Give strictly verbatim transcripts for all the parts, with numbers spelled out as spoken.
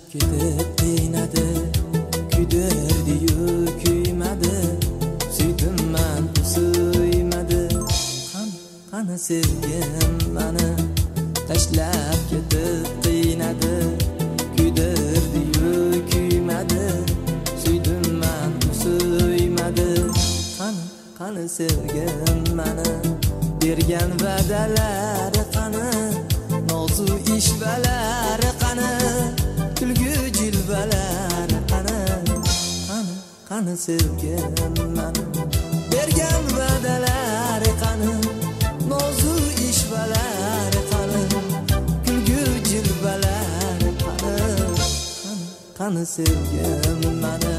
tashlab ketib qiynadi, kuydirdi-yu kuymadi, suydim man suymadi. Qani, qani sevgim mani tashlab ketib qiynadi, kuydirdi-yu kuymadi, suydim man suymadi. Qani, qani sevgim mani bergan va'dalari qani, nozu ishvalari qani, kulgu jilvalari qani, qani, qani sevgim mani bergan va'dalari qani, nozu ishvalari qani, kulgu jilvalari qani, qani, qani sevgim mani.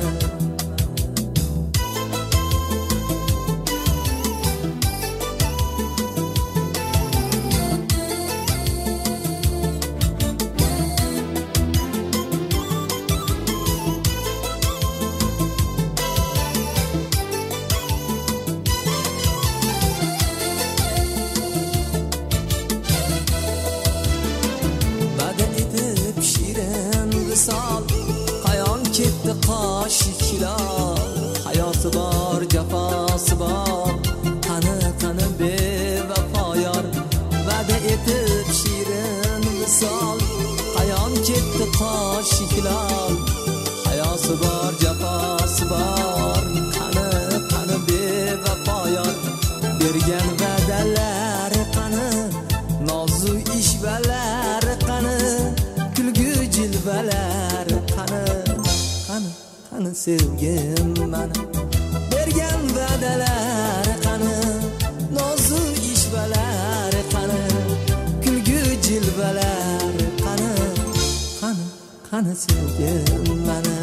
Qayon ketdi qoshiklar, hayoti bor, jafosi bor, qani, qani bevafo yor. Va'da etib shirin visol, qayon ketdi qoshiklar, hayoti bor, jafosi bor, qani, qani bevafo yor. Bergan va'dalari qani, nozu ishvalari qani, kulgu jilvalar qani, qani, qani sevgim mani bergan va'dalar qani, nozu ishvalar qani, kulgu jilvalar qani, qani, qani sevgim mani.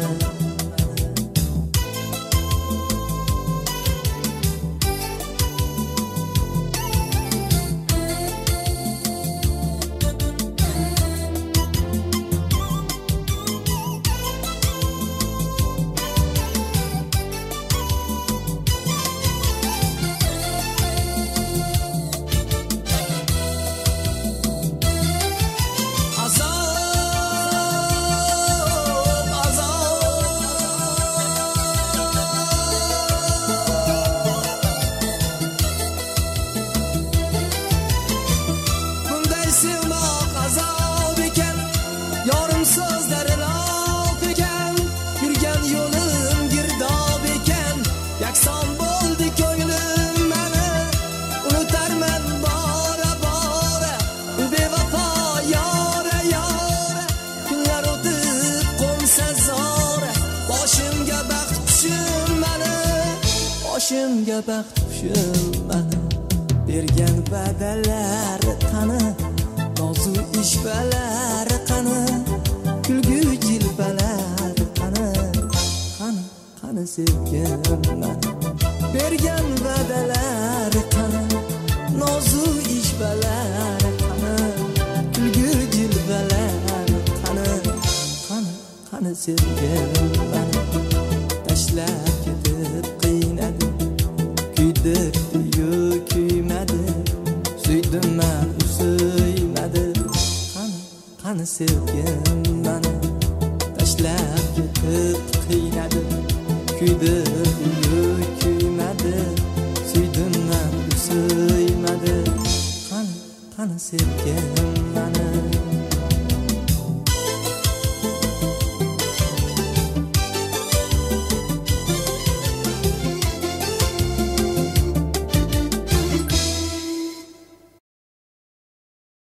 Sevmoq azob ekan, yorim so'zlari lof ekan, yurgan yo'lim girdob ekan, yakson bo'ldi ko'nglim mani, unutarman bora bora, bevafo yora yora. Kunlar o'tib qo'nsa zora, boshimga baxt qushim mani, boshimga baxt qushim mani. Bergan va'dalar qani, nozu ishvalar qani, kulgu jilvalar qani, qani, qani sevgim mani bergan va'dalar qani, nozu ishvalar qani, kulgu jilvalar qani, qani, qani sevgim mani tashlab ketib qiynadi, kuydirdi-yu kuymadi, suydim man suymadi. Qani, qani sevgim mani tashlab ketib qiynadi, kuydirdi-yu kuymadi, suydim man suymadi. Qani, qani sevgim mani.